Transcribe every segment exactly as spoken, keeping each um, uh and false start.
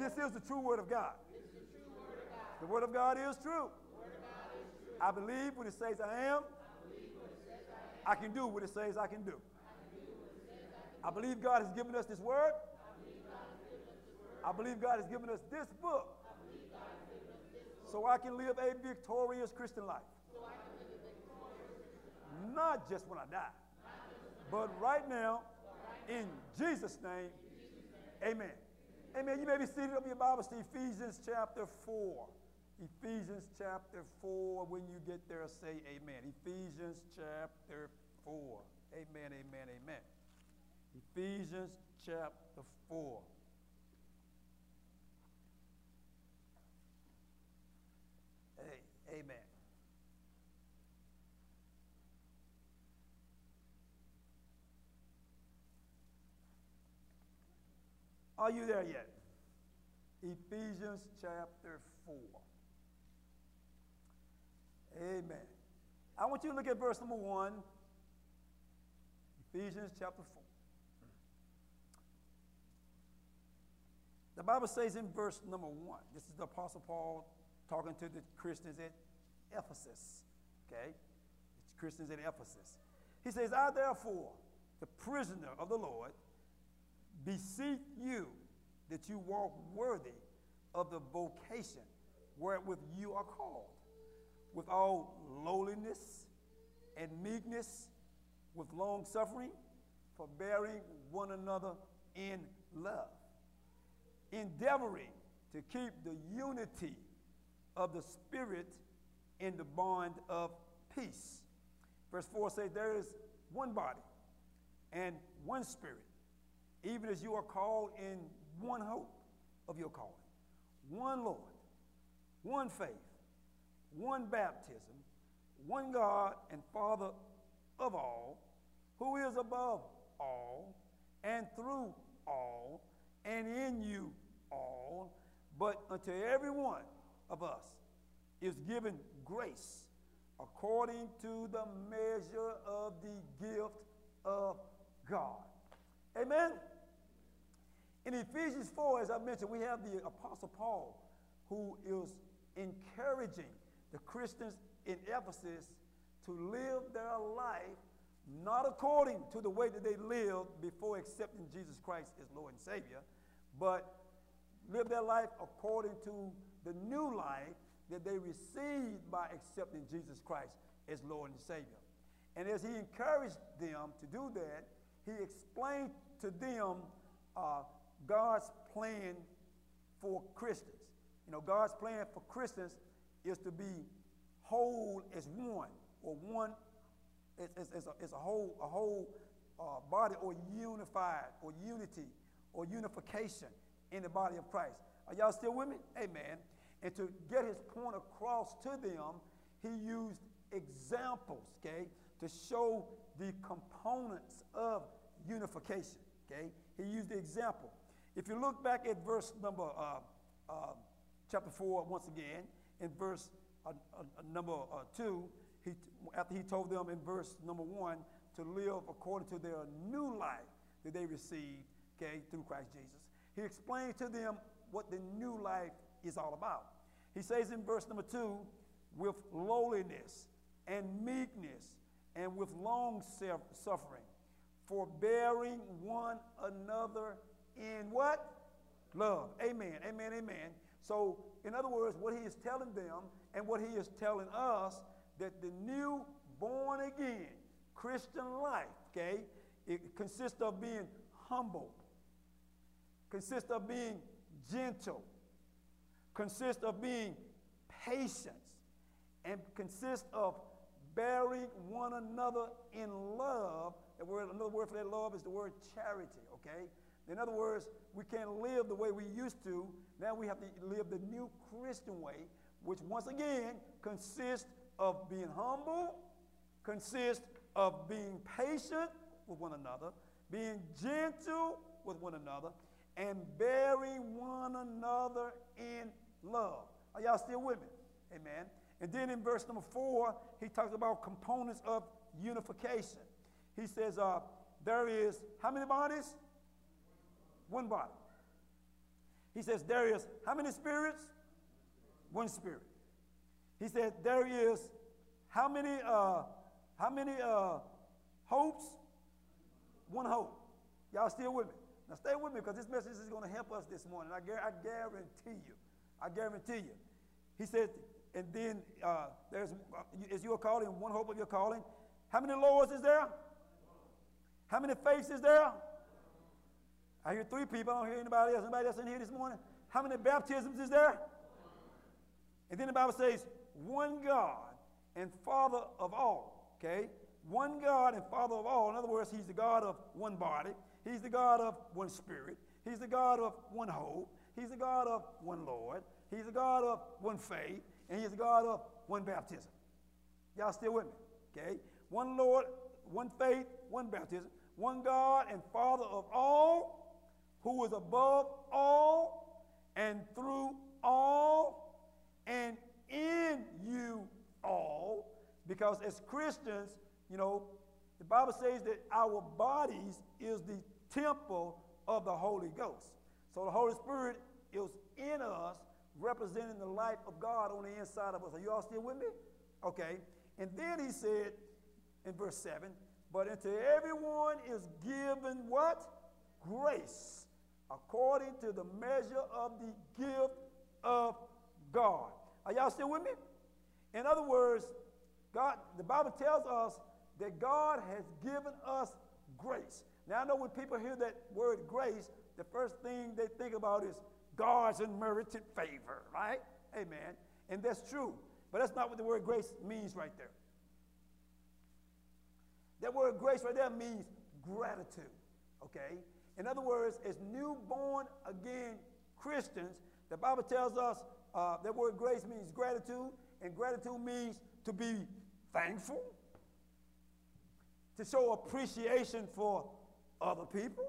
this is the true word of God. This is the true word of God. The word of God is true. The word of God is true. I believe what it says I am. I believe what it says I am. I can do what it says I can do. I can do what it says I can do. I believe God has given us this word. I believe God has given us this word. I believe God has given us this book I believe God has given us this book. so I can live a victorious Christian life. So I can live a victorious Christian life. Not just when I die, but right now, in Jesus' name, amen. Amen. You may be seated up in your Bible to Ephesians chapter four. Ephesians chapter four. When you get there, say amen. Ephesians chapter four. Amen, amen, amen. Ephesians chapter four. Hey, amen. Are you there yet? Ephesians chapter four. Amen. I want you to look at verse number one. Ephesians chapter four. The Bible says in verse number one, this is the Apostle Paul talking to the Christians at Ephesus. Okay? It's Christians at Ephesus. He says, I therefore, the prisoner of the Lord, beseech you that you walk worthy of the vocation wherewith you are called, with all lowliness and meekness, with long suffering, forbearing one another in love, endeavoring to keep the unity of the Spirit in the bond of peace. Verse four says, there is one body and one Spirit, even as you are called in one hope of your calling, one Lord, one faith, one baptism, one God and Father of all, who is above all, and through all, and in you all. But unto every one of us is given grace according to the measure of the gift of God. Amen. In Ephesians four, as I mentioned, we have the Apostle Paul, who is encouraging the Christians in Ephesus to live their life not according to the way that they lived before accepting Jesus Christ as Lord and Savior, but live their life according to the new life that they received by accepting Jesus Christ as Lord and Savior. And as he encouraged them to do that, he explained to them uh, God's plan for Christians. You know, God's plan for Christians is to be whole as one, or one as, as, as, a, as a whole, a whole uh, body, or unified, or unity, or unification in the body of Christ. Are y'all still with me? Amen. And to get his point across to them, he used examples, okay, to show the components of unification, okay? He used the example. If you look back at verse number, uh, uh, chapter four, once again, in verse uh, uh, number uh, two, he, after he told them in verse number one to live according to their new life that they received, okay, through Christ Jesus, he explained to them what the new life is all about. He says in verse number two, with lowliness and meekness and with long suffering, forbearing one another in what? Love. Amen, amen, amen. So, in other words, what he is telling them and what he is telling us, that the new born again Christian life, okay, it consists of being humble, consists of being gentle, consists of being patient, and consists of bearing one another in love. The word, another word for that love is the word charity, okay? In other words, we can't live the way we used to. Now we have to live the new Christian way, which once again consists of being humble, consists of being patient with one another, being gentle with one another, and bearing one another in love. Are y'all still with me? Amen. And then in verse number four, he talks about components of unification. He says, uh, there is how many bodies? One body. He says there is how many spirits? One spirit. He said there is how many uh, how many uh, hopes? One hope. Y'all still with me? Now stay with me because this message is going to help us this morning. I, I guarantee you. I guarantee you. He said, and then uh, there's, uh, is your calling, one hope of your calling. How many Lords is there? How many faiths is there? I hear three people. I don't hear anybody else. Anybody else in here this morning? How many baptisms is there? And then the Bible says, one God and Father of all. Okay? One God and Father of all. In other words, he's the God of one body. He's the God of one spirit. He's the God of one hope. He's the God of one Lord. He's the God of one faith. And he's the God of one baptism. Y'all still with me? Okay? One Lord, one faith, one baptism. One God and Father of all, who is above all and through all and in you all. Because as Christians, you know, the Bible says that our bodies is the temple of the Holy Ghost. So the Holy Spirit is in us, representing the life of God on the inside of us. Are you all still with me? Okay. And then he said in verse seven, but unto everyone is given what? Grace, according to the measure of the gift of God. Are y'all still with me? In other words, God, the Bible tells us that God has given us grace. Now, I know when people hear that word grace, the first thing they think about is God's unmerited favor, right? Amen. And that's true. But that's not what the word grace means right there. That word grace right there means gratitude, okay? In other words, as newborn again Christians, the Bible tells us uh, that word grace means gratitude, and gratitude means to be thankful, to show appreciation for other people,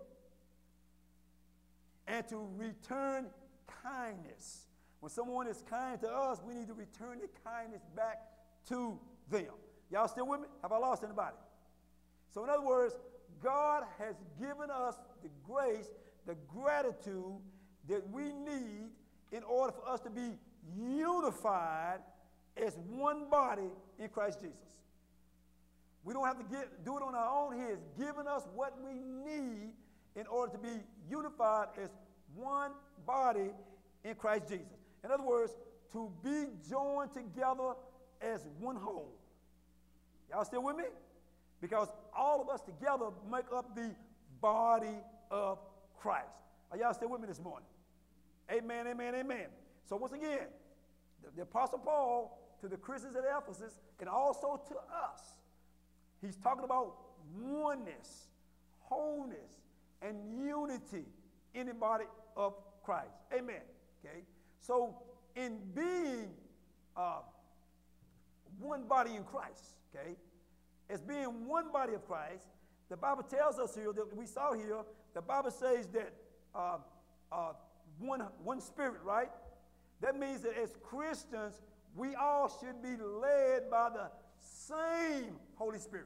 and to return kindness. When someone is kind to us, we need to return the kindness back to them. Y'all still with me? Have I lost anybody? So in other words, God has given us the grace, the gratitude that we need in order for us to be unified as one body in Christ Jesus. We don't have to get, do it on our own. He has given us what we need in order to be unified as one body in Christ Jesus. In other words, to be joined together as one whole. Y'all still with me? Because all of us together make up the body of Christ. Are y'all still with me this morning? Amen, amen, amen. So once again, the, the Apostle Paul to the Christians at Ephesus and also to us, he's talking about oneness, wholeness, and unity in the body of Christ. Amen. Okay? So in being uh, one body in Christ, okay, as being one body of Christ, the Bible tells us here that we saw here, the Bible says that uh, uh, one, one spirit, right? That means that as Christians, we all should be led by the same Holy Spirit.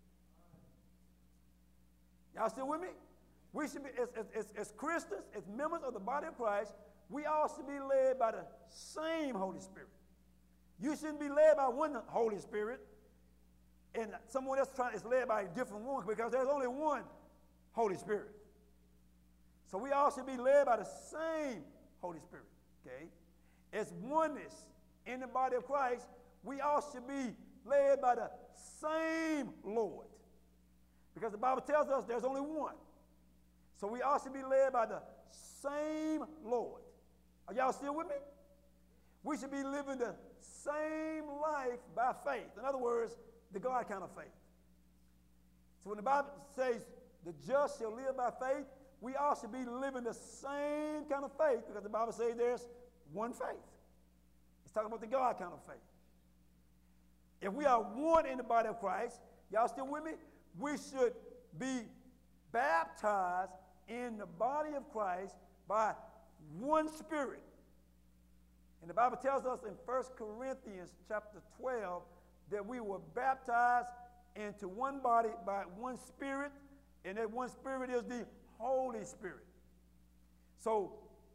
Y'all still with me? We should be, as, as, as Christians, as members of the body of Christ, we all should be led by the same Holy Spirit. You shouldn't be led by one Holy Spirit and someone else trying is led by a different one, because there's only one Holy Spirit. So we all should be led by the same Holy Spirit, okay? As oneness in the body of Christ, we all should be led by the same Lord, because the Bible tells us there's only one. So we all should be led by the same Lord. Are y'all still with me? We should be living the same life by faith. In other words, the God kind of faith. So when the Bible says the just shall live by faith, we all should be living the same kind of faith, because the Bible says there's one faith. It's talking about the God kind of faith. If we are one in the body of Christ, y'all still with me? We should be baptized in the body of Christ by one Spirit. And the Bible tells us in First Corinthians chapter twelve that we were baptized into one body by one Spirit, and that one Spirit is the Holy Spirit. So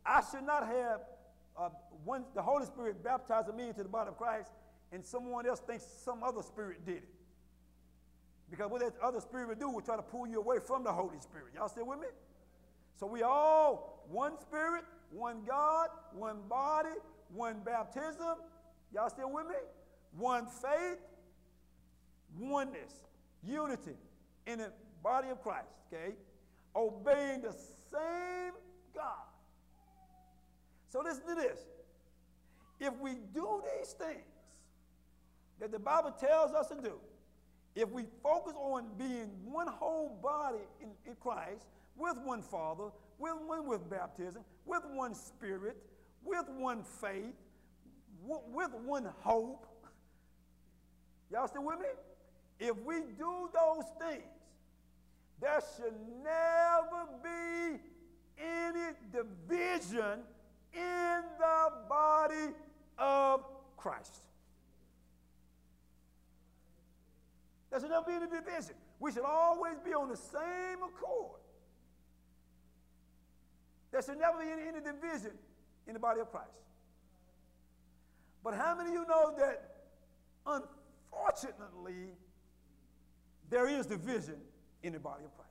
I should not have uh, one, the Holy Spirit baptizing me into the body of Christ, and someone else thinks some other spirit did it. Because what that other spirit would do would try to pull you away from the Holy Spirit. Y'all still with me? So we all one spirit, one God, one body, one baptism. Y'all still with me? One faith, oneness, unity in the body of Christ, okay? Obeying the same God. So listen to this. If we do these things that the Bible tells us to do, if we focus on being one whole body in, in Christ, with one Father, with one with baptism, with one Spirit, with one faith, w- with one hope, y'all still with me? If we do those things, there should never be any division in the body of Christ. There should never be any division. We should always be on the same accord. There should never be any, any division in the body of Christ. But how many of you know that, unfortunately, there is division in the body of Christ?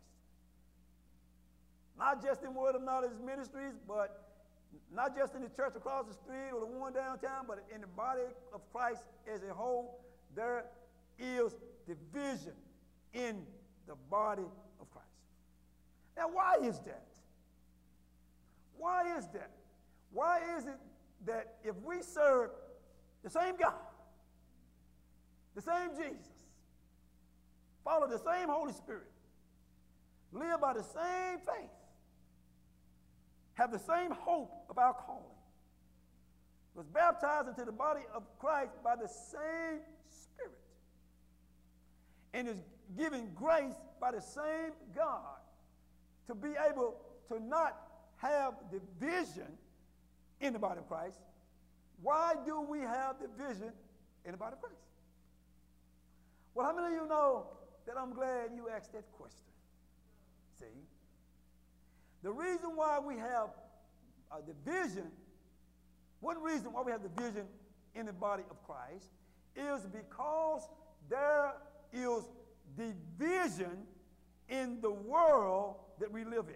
Not just in Word of Knowledge Ministries, but not just in the church across the street or the one downtown, but in the body of Christ as a whole, there is division in the body of Christ. Now, why is that? Why is that? Why is it that if we serve the same God, the same Jesus, follow the same Holy Spirit, live by the same faith, have the same hope of our calling, was baptized into the body of Christ by the same Spirit, and is given grace by the same God to be able to not have division in the body of Christ, why do we have division in the body of Christ? Well, how many of you know that I'm glad you asked that question? See? The reason why we have a division, one reason why we have division in the body of Christ is because there is division in the world that we live in.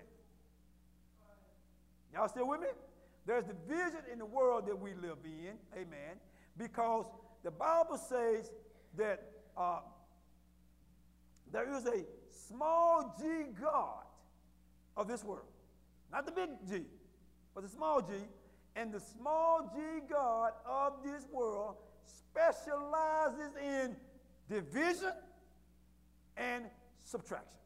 Y'all still with me? There's division in the world that we live in, amen, because the Bible says that uh, there is a small g God of this world. Not the big G, but the small g. And the small g God of this world specializes in division and subtraction.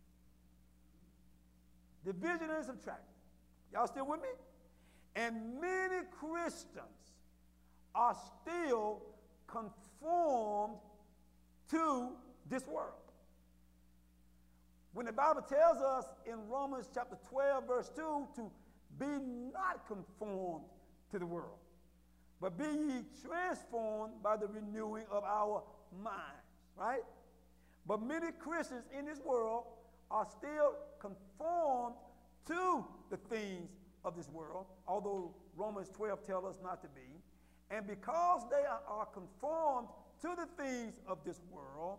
Division and subtraction. Y'all still with me? And many Christians are still conformed to this world. When the Bible tells us in Romans chapter twelve, verse two, to be not conformed to the world, but be ye transformed by the renewing of our minds, right? But many Christians in this world are still conformed to the things of this world, although Romans twelve tells us not to be. And because they are, are conformed to the things of this world,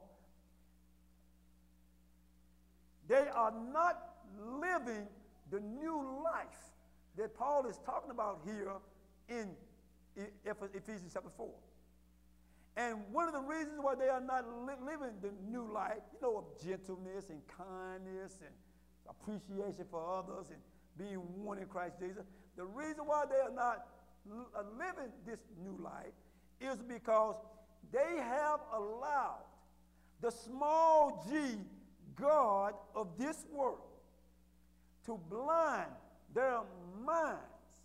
they are not living the new life that Paul is talking about here in Ephesians chapter four. And one of the reasons why they are not li- living the new life, you know, of gentleness and kindness and appreciation for others and being one in Christ Jesus, the reason why they are not l- uh, living this new life is because they have allowed the small g God of this world to blind their minds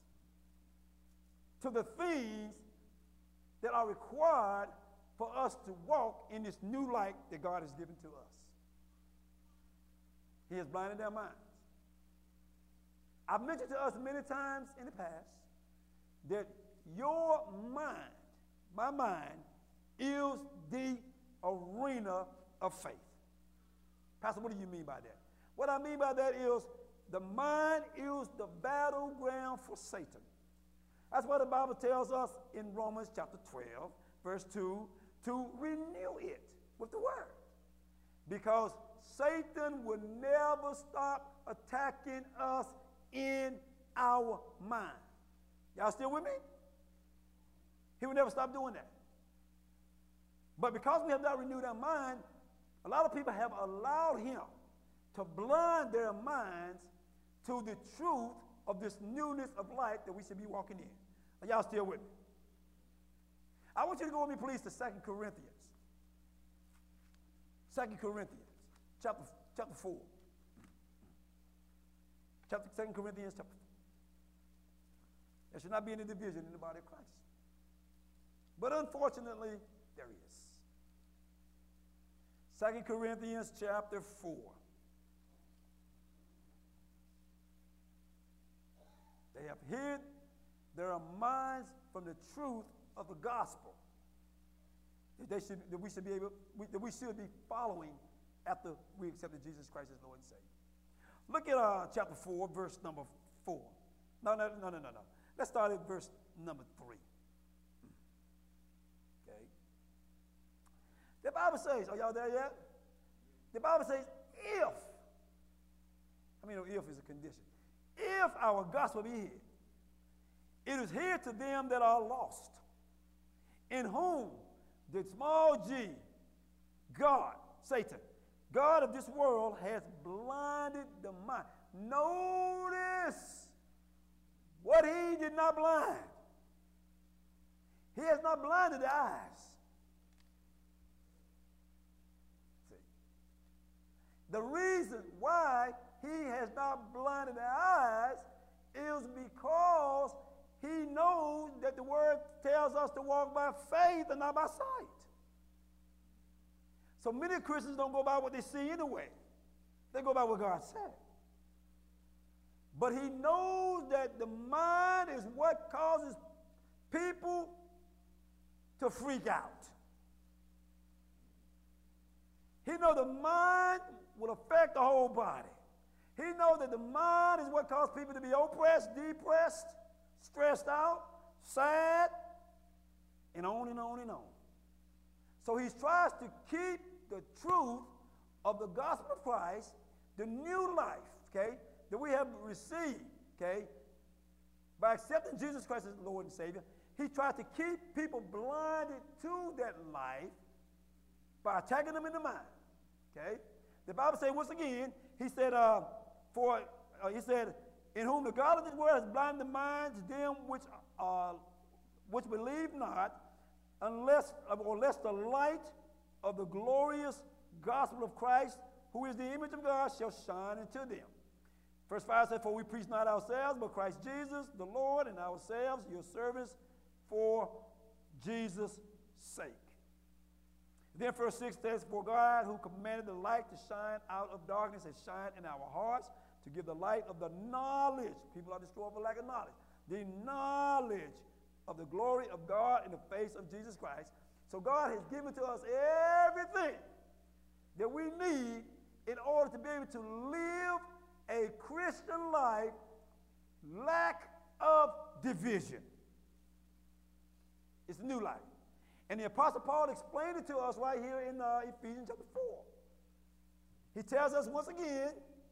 to the things that are required for us to walk in this new light that God has given to us. He has blinded their minds. I've mentioned to us many times in the past that your mind, my mind, is the arena of faith. Pastor, what do you mean by that? What I mean by that is the mind is the battleground for Satan. That's why the Bible tells us in Romans chapter twelve, verse two, to renew it with the word. Because Satan will never stop attacking us in our mind. Y'all still with me? He will never stop doing that. But because we have not renewed our mind, a lot of people have allowed him to blind their minds to the truth of this newness of life that we should be walking in. Are y'all still with me? I want you to go with me, please, to Second Corinthians. Second Corinthians, chapter, chapter four. Chapter Second Corinthians, chapter four. There should not be any division in the body of Christ. But unfortunately, there is. Second Corinthians chapter four. They have hid their minds from the truth of the gospel that, they should, that we should be able, we, that we should be following after we accepted Jesus Christ as Lord and Savior. Look at uh, chapter four, verse number four. No, no, no, no, no, no. Let's start at verse number three. Okay. The Bible says, are y'all there yet? The Bible says, if, I mean, if is a condition. If our gospel be hid, it is hid to them that are lost, in whom the small g, God, Satan, God of this world has blinded the mind. Notice what he did not blind. He has not blinded the eyes. See, the reason why he has not blinded the eyes is because he knows that the word tells us to walk by faith and not by sight. So many Christians don't go by what they see anyway. They go by what God said. But he knows that the mind is what causes people to freak out. He knows the mind will affect the whole body. He knows that the mind is what causes people to be oppressed, depressed, stressed out, sad, and on and on and on. So he tries to keep the truth of the gospel of Christ, the new life, okay, that we have received, okay, by accepting Jesus Christ as Lord and Savior. He tries to keep people blinded to that life by attacking them in the mind, okay. The Bible says once again, he said, uh, for uh, he said, in whom the God of this world has blinded the minds of them which uh, which believe not, unless or lest the light of the glorious gospel of Christ, who is the image of God, shall shine into them. Verse five says, for we preach not ourselves, but Christ Jesus, the Lord, and ourselves, your servants, for Jesus' sake. Then verse six says, for God, who commanded the light to shine out of darkness, has shined in our hearts to give the light of the knowledge. People are destroyed for lack of knowledge. The knowledge of the glory of God in the face of Jesus Christ. So God has given to us everything that we need in order to be able to live a Christian life, lack of division. It's a new life. And the Apostle Paul explained it to us right here in uh, Ephesians chapter four. He tells us once again,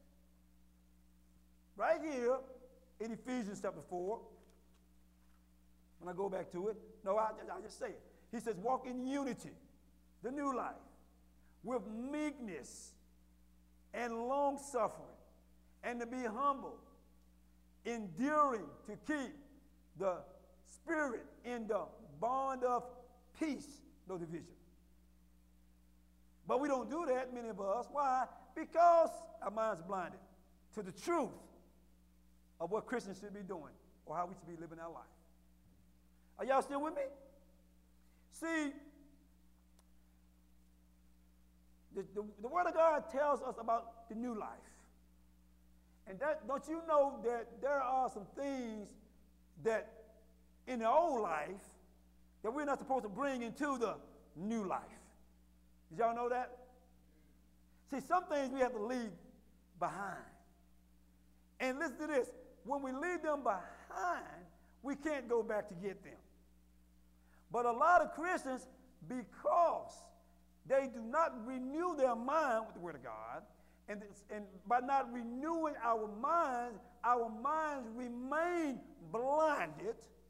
right here in Ephesians chapter four, when I go back to it, no, I, I just say it. He says, walk in unity, the new life, with meekness and long suffering, and to be humble, enduring to keep the spirit in the bond of peace, no division. But we don't do that, many of us. Why? Because our minds blinded to the truth of what Christians should be doing or how we should be living our life. Are y'all still with me? See, the, the, the Word of God tells us about the new life. And that, don't you know that there are some things that in the old life that we're not supposed to bring into the new life? Did y'all know that? See, some things we have to leave behind. And listen to this. When we leave them behind, we can't go back to get them. But a lot of Christians, because they do not renew their mind with the Word of God, and, and by not renewing our minds, our minds remain blinded.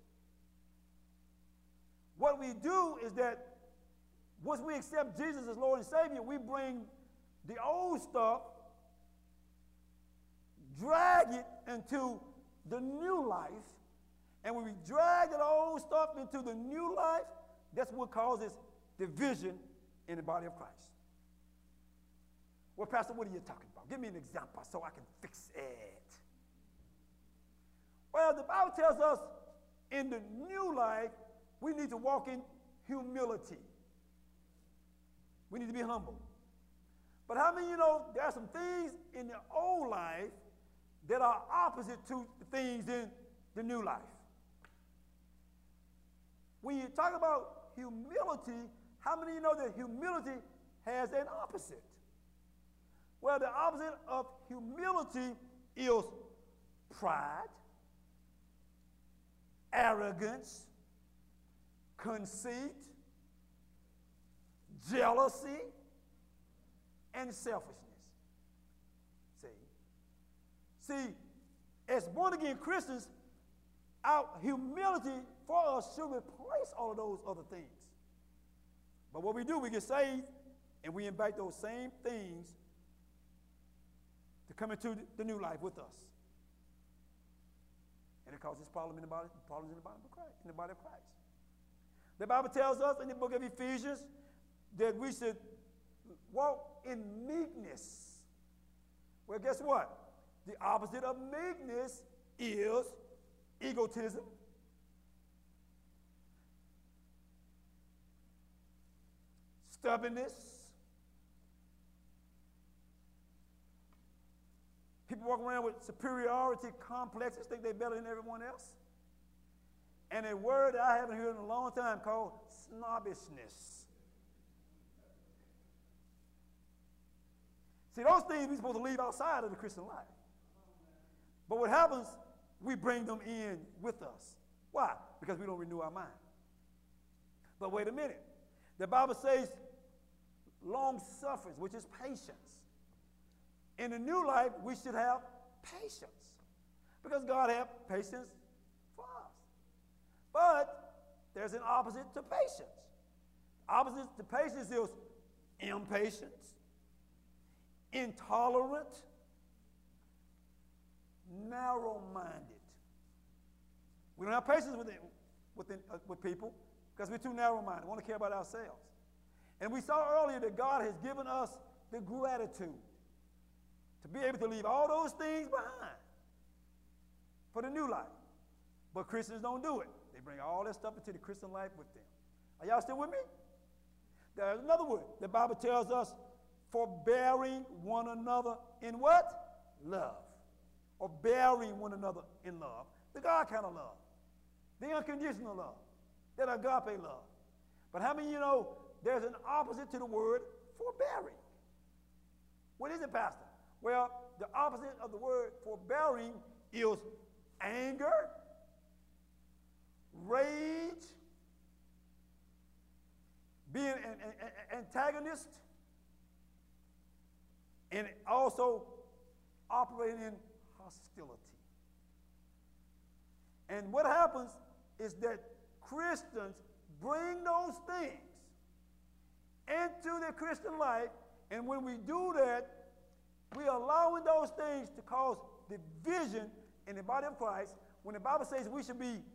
What we do is that once we accept Jesus as Lord and Savior, we bring the old stuff, drag it into the new life, and when we drag that old stuff into the new life, that's what causes division in the body of Christ. Well, Pastor, what are you talking about? Give me an example so I can fix it. Well, the Bible tells us in the new life, we need to walk in humility. We need to be humble. But how many of you know there are some things in the old life that are opposite to the things in the new life? When you talk about humility, how many of you know that humility has an opposite? Well, the opposite of humility is pride, arrogance, conceit, jealousy, and selfishness. See? See, as born-again Christians, our humility for us should replace all of those other things. But what we do, we get saved, and we invite those same things to come into the new life with us. And it causes problems in the body, problems in the body of Christ, in the body of Christ. The Bible tells us in the book of Ephesians that we should walk in meekness. Well, guess what? The opposite of meekness is egotism, stubbornness. People walk around with superiority complexes, think they're better than everyone else. And a word that I haven't heard in a long time called snobbishness. See, those things we're supposed to leave outside of the Christian life. But what happens, we bring them in with us. Why? Because we don't renew our mind. But wait a minute. The Bible says long suffering, which is patience. In the new life, we should have patience. Because God has patience for us. But there's an opposite to patience. Opposite to patience is impatience, intolerant, narrow-minded. We don't have patience with, it, with, it, uh, with people because we're too narrow-minded. We want to care about ourselves. And we saw earlier that God has given us the gratitude to be able to leave all those things behind for the new life. But Christians don't do it. They bring all that stuff into the Christian life with them. Are y'all still with me? There's another word. The Bible tells us forbearing one another in what? Love. Or bearing one another in love. The God kind of love. The unconditional love. That agape love. But how many of you know there's an opposite to the word forbearing? What is it, Pastor? Well, the opposite of the word forbearing is anger, rage, being an, an, an antagonist, and also operating in hostility. And what happens is that Christians bring those things into their Christian life, and when we do that, we are allowing those things to cause division in the body of Christ when the Bible says we should be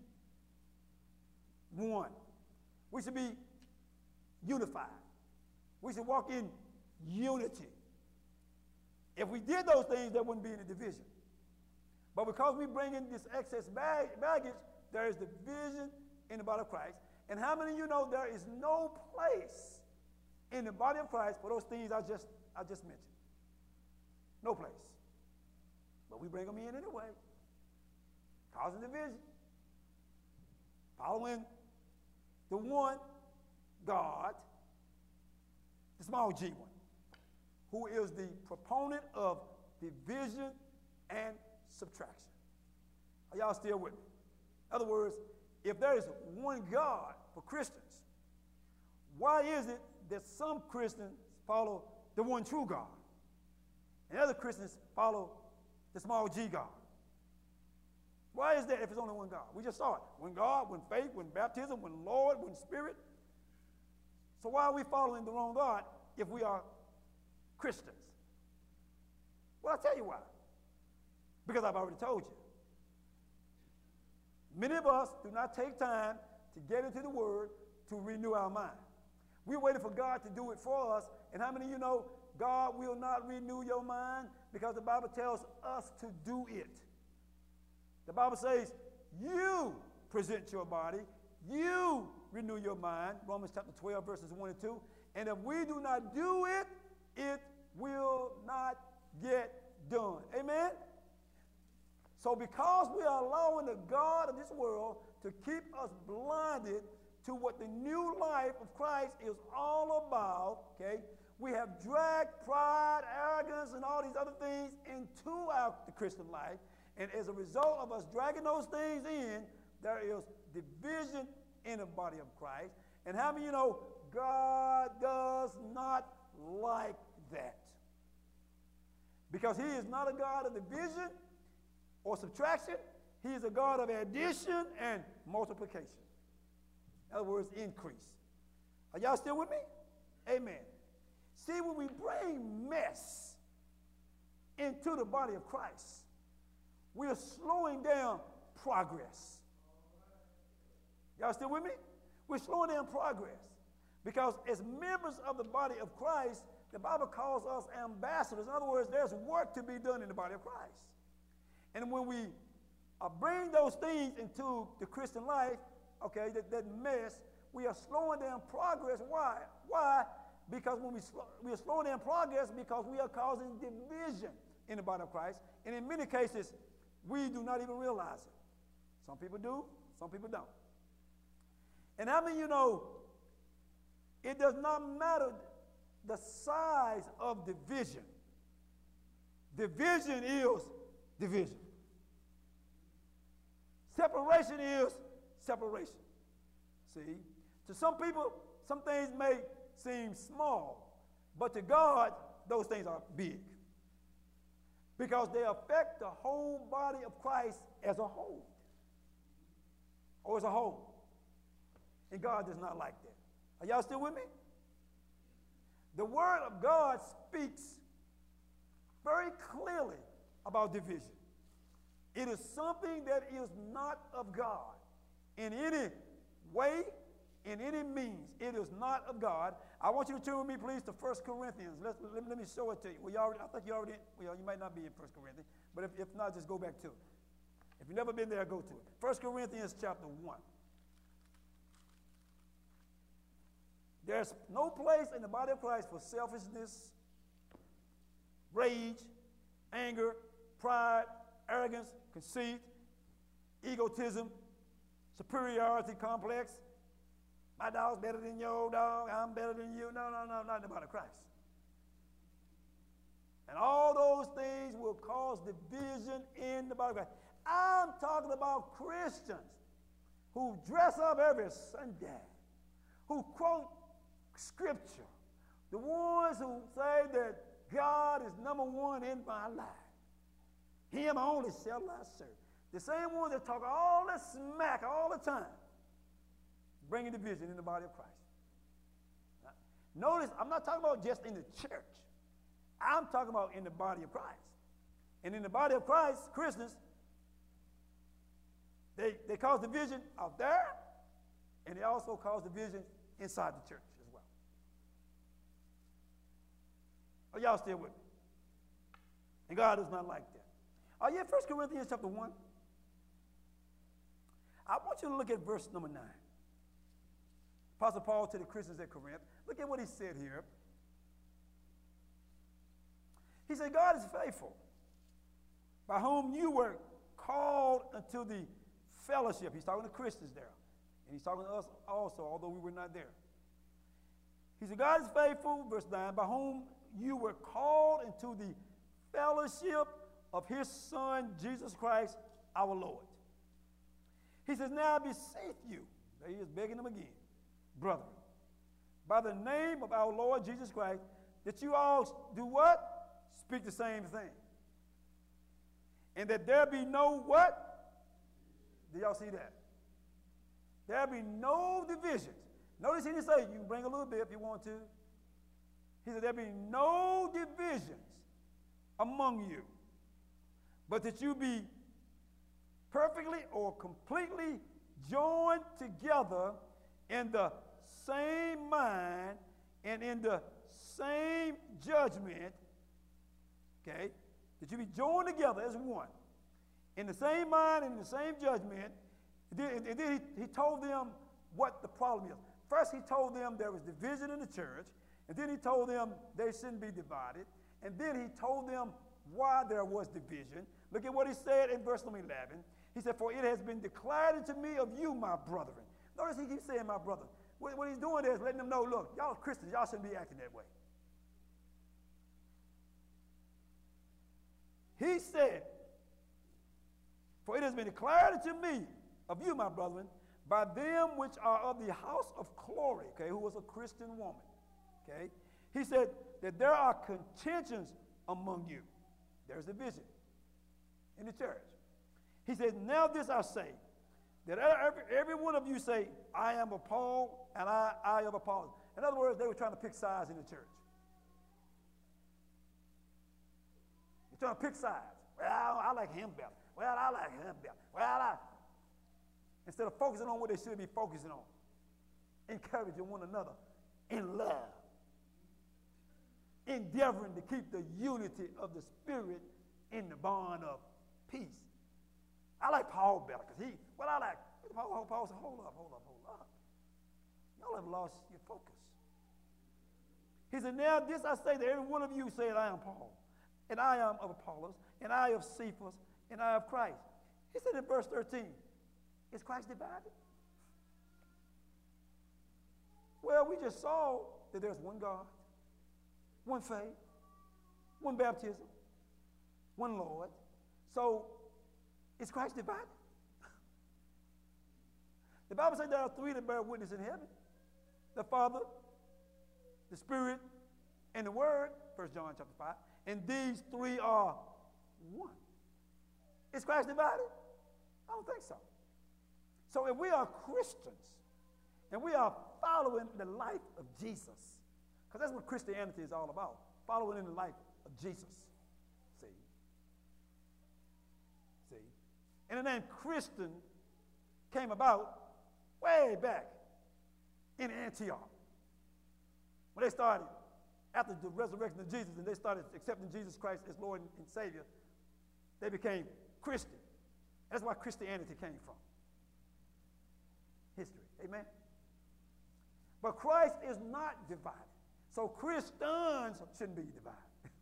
one. We should be unified. We should walk in unity. If we did those things, there wouldn't be any division. But because we bring in this excess bag, baggage, there is division in the body of Christ. And how many of you know there is no place in the body of Christ for those things I just, I just mentioned? No place. But we bring them in anyway, causing division. Following the one God, the small g one, who is the proponent of division and subtraction. Are y'all still with me? In other words, if there is one God for Christians, why is it that some Christians follow the one true God and other Christians follow the small g God? Why is that if it's only one God? We just saw it. One God, one faith, one baptism, one Lord, one Spirit. So why are we following the wrong God if we are Christians? Well, I'll tell you why. Because I've already told you. Many of us do not take time to get into the Word to renew our mind. We're waiting for God to do it for us. And how many of you know God will not renew your mind? Because the Bible tells us to do it. The Bible says, you present your body, you renew your mind. Romans chapter twelve, verses one and two. And if we do not do it, it will not get done. Amen? So because we are allowing the God of this world to keep us blinded to what the new life of Christ is all about, okay, we have dragged pride, arrogance, and all these other things into our the Christian life. And as a result of us dragging those things in, there is division in the body of Christ. And how many of you know God does not like that? Because he is not a God of division or subtraction. He is a God of addition and multiplication. In other words, increase. Are y'all still with me? Amen. See, when we bring mess into the body of Christ, we are slowing down progress. Y'all still with me? We're slowing down progress. Because as members of the body of Christ, the Bible calls us ambassadors. In other words, there's work to be done in the body of Christ. And when we uh, bring those things into the Christian life, okay, that, that mess, we are slowing down progress. Why? Why? Because when we, slow, we are slowing down progress because we are causing division in the body of Christ. And in many cases, we do not even realize it. Some people do, some people don't. And how many of you know it does not matter the size of division? Division is division. Separation is separation. See? To some people, some things may seem small, but to God, those things are big. Because they affect the whole body of Christ as a whole. Or as a whole. And God does not like that. Are y'all still with me? The Word of God speaks very clearly about division. It is something that is not of God in any way, in any means. It is not of God. I want you to turn with me, please, to First Corinthians. Let's, let, let me show it to you. Well, you already, I think you already, well, you might not be in First Corinthians, but if, if not, just go back to it. If you've never been there, go to it. First Corinthians chapter one. There's no place in the body of Christ for selfishness, rage, anger, pride, arrogance, conceit, egotism, superiority complex. My dog's better than your dog. I'm better than you. No, no, no, not in the body of Christ. And all those things will cause division in the body of Christ. I'm talking about Christians who dress up every Sunday, who quote Scripture, the ones who say that God is number one in my life. Him only shall I serve. The same ones that talk all this smack all the time, bringing division in the body of Christ. Now, notice, I'm not talking about just in the church. I'm talking about in the body of Christ. And in the body of Christ, Christians, they, they cause division out there, and they also cause division inside the church as well. Are y'all still with me? And God does not like that. Are you in First Corinthians chapter one? I want you to look at verse number nine. Apostle Paul to the Christians at Corinth. Look at what he said here. He said, God is faithful, by whom you were called unto the fellowship. He's talking to Christians there. And he's talking to us also, although we were not there. He said, God is faithful, verse nine, by whom you were called into the fellowship of his Son, Jesus Christ, our Lord. He says, now I beseech you, there he is begging them again, brethren, by the name of our Lord Jesus Christ, that you all do what? Speak the same thing. And that there be no what? Do y'all see that? There be no divisions. Notice he didn't say, you can bring a little bit if you want to. He said, there be no divisions among you, but that you be perfectly or completely joined together in the same mind and in the same judgment, okay? That you be joined together as one, in the same mind and in the same judgment. And then, and then he, he told them what the problem is. First, he told them there was division in the church, and then he told them they shouldn't be divided, and then he told them why there was division. Look at what he said in verse number eleven. He said, for it has been declared unto me of you, my brethren. Notice he keeps saying, my brother. What, what he's doing there is letting them know, look, y'all Christians, y'all shouldn't be acting that way. He said, for it has been declared unto me of you, my brethren, by them which are of the house of Chloe, okay, who was a Christian woman, okay? He said that there are contentions among you. There's division in the church. He said, now this I say, that every, every one of you say, I am of Paul, and I, I am of Apollos. In other words, they were trying to pick sides in the church. They're trying to pick sides. Well, I like him better. Well, I like him better. Well, I... Instead of focusing on what they should be focusing on. Encouraging one another in love. Endeavoring to keep the unity of the Spirit in the bond of peace. I like Paul better because he, well, I like, Paul, Paul said, hold up, hold up, hold up. Y'all have lost your focus. He said, now this I say that every one of you said, I am Paul, and I am of Apollos, and I of Cephas, and I of Christ. He said in verse thirteen, is Christ divided? Well, we just saw that there's one God, one faith, one baptism, one Lord. So, is Christ divided? The Bible says there are three that bear witness in heaven. The Father, the Spirit, and the Word, First John chapter five. And these three are one. Is Christ divided? I don't think so. So if we are Christians, and we are following the life of Jesus, because that's what Christianity is all about, following in the life of Jesus. See? See? And the name Christian came about way back in Antioch. When they started, after the resurrection of Jesus, and they started accepting Jesus Christ as Lord and Savior, they became Christian. That's where Christianity came from. History. Amen? But Christ is not divided. So Christians shouldn't be divided.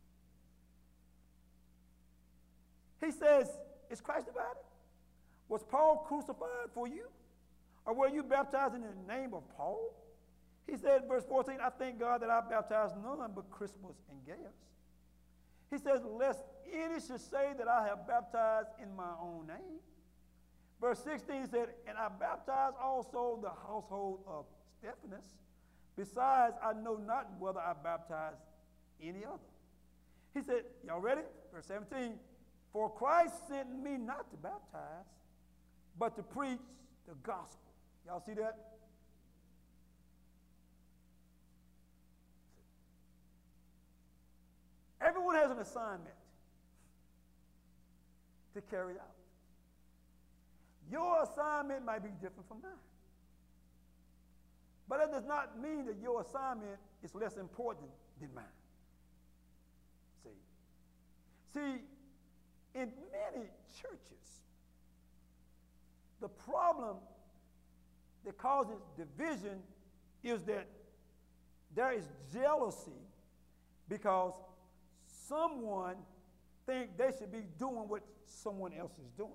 He says, is Christ divided? Was Paul crucified for you? Or were you baptized in the name of Paul? He said, verse fourteen, I thank God that I baptized none but Crispus and Gaius. He says, lest any should say that I have baptized in my own name. Verse sixteen said, and I baptized also the household of Stephanas. Besides, I know not whether I baptized any other. He said, y'all ready? Verse seventeen, for Christ sent me not to baptize, but to preach the gospel. Y'all see that? Everyone has an assignment to carry out. Your assignment might be different from mine. But that does not mean that your assignment is less important than mine. See? See, in many churches, the problem that causes division is that there is jealousy because someone thinks they should be doing what someone else is doing.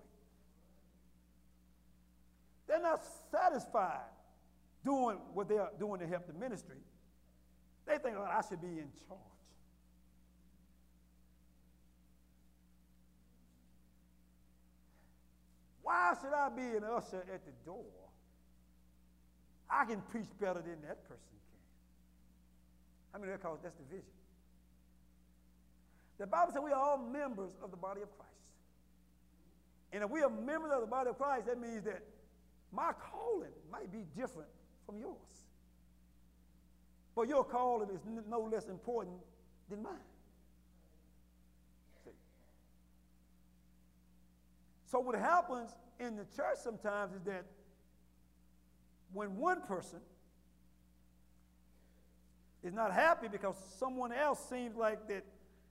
They're not satisfied doing what they are doing to help the ministry. They think, oh, I should be in charge. Why should I be an usher at the door? I can preach better than that person can. How many of that cause that's division? The Bible says we are all members of the body of Christ. And if we are members of the body of Christ, that means that my calling might be different from yours. But your calling is n- no less important than mine. See? So what happens in the church sometimes is that when one person is not happy because someone else seems like that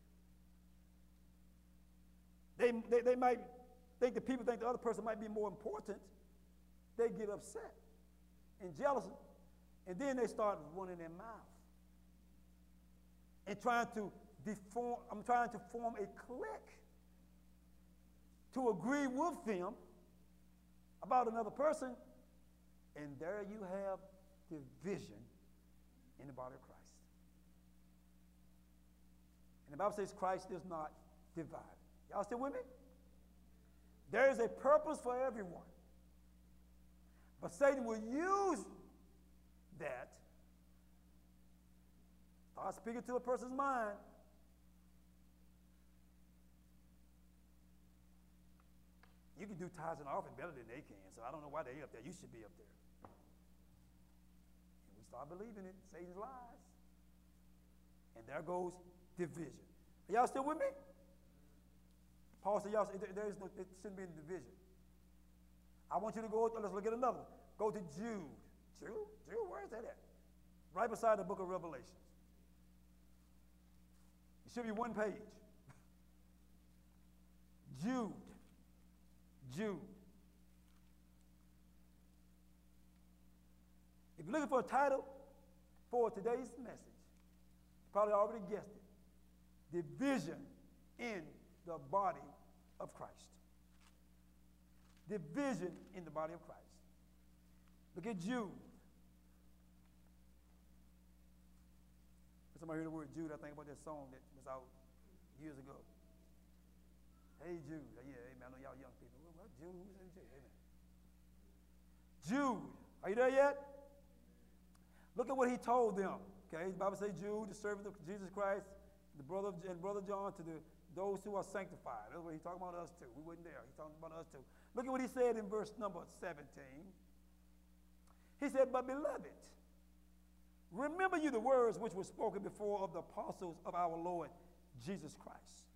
they, they, they might think that people think the other person might be more important, they get upset and jealous, and then they start running their mouth and trying to deform, I'm trying to form a clique to agree with them about another person, and there you have division in the body of Christ. And the Bible says Christ is not divided. Y'all still with me? There is a purpose for everyone. But Satan will use that, start speaking to a person's mind. You can do tithes and offering better than they can, so I don't know why they're up there. You should be up there. And we start believing it, Satan's lies. And there goes division. Are y'all still with me? Paul said, y'all, there is no, it shouldn't be any division. I want you to go, let's look at another one. Go to Jude. Jude? Jude, where is that at? Right beside the book of Revelation. It should be one page. Jude. Jude. If you're looking for a title for today's message, you probably already guessed it. Division in the body of Christ. Division in the body of Christ. Look at Jude. Somebody heard the word Jude, I think about that song that was out years ago. Hey Jude. Yeah, amen. I know y'all young people. What, Jude? Who's in Jude? Amen. Jude. Are you there yet? Look at what he told them. Okay, the Bible says Jude, the servant of Jesus Christ, the brother of, and brother John, to the those who are sanctified. That's what he's talking about us too. We weren't there. He's talking about us too. Look at what he said in verse number seventeen. He said, but beloved, remember you the words which were spoken before of the apostles of our Lord Jesus Christ.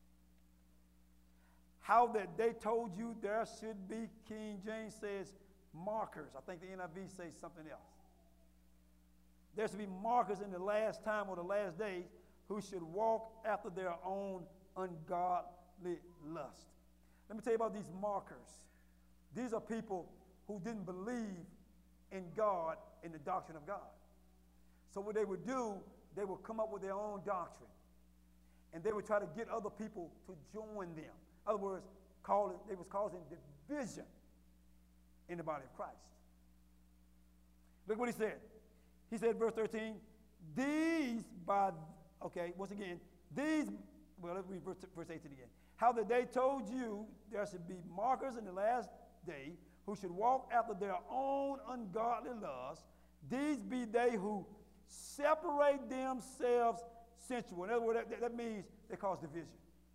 How that they told you there should be, King James says, markers. I think the N I V says something else. There should be markers in the last time or the last days who should walk after their own ungodly lust. Let me tell you about these markers. These are people who didn't believe in God and the doctrine of God. So what they would do, they would come up with their own doctrine. And they would try to get other people to join them. In other words, call it, they was causing division in the body of Christ. Look what he said. He said, verse thirteen, these by, okay, once again, these, well, let's read verse, verse eighteen again. How that they told you there should be markers in the last day who should walk after their own ungodly lusts. These be they who separate themselves sensual. In other words, that, that means they cause division.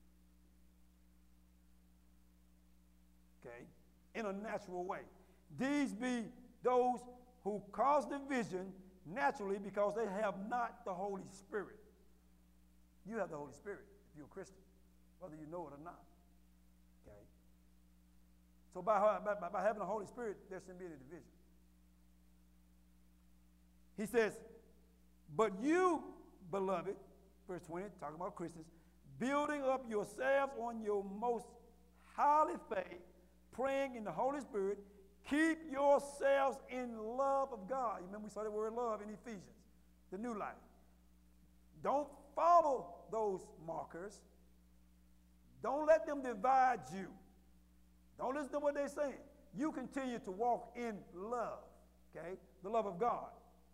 Okay? In a natural way. These be those who cause division naturally because they have not the Holy Spirit. You have the Holy Spirit if you're a Christian, whether you know it or not. Okay? So by, by, by having the Holy Spirit, there shouldn't be any division. He says, but you, beloved, verse twenty, talking about Christians, building up yourselves on your most highly faith, praying in the Holy Spirit, keep yourselves in love of God. You remember we saw the word love in Ephesians, the new life. Don't follow those markers. Don't let them divide you. Don't listen to what they're saying. You continue to walk in love, okay? The love of God.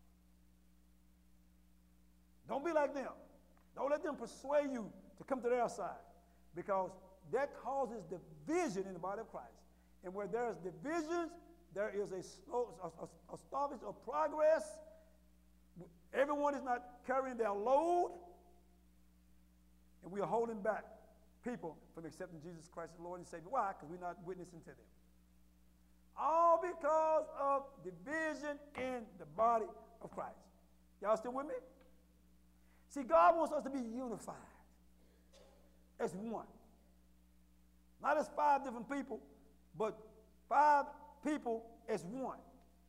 Don't be like them. Don't let them persuade you to come to their side, because that causes division in the body of Christ. And where there's divisions, there is a, slow, a, a, a stoppage of progress. Everyone is not carrying their load. And we are holding back people from accepting Jesus Christ as Lord and Savior. Why? Because we're not witnessing to them. All because of division in the body of Christ. Y'all still with me? See, God wants us to be unified as one. Not as five different people, but five people as one.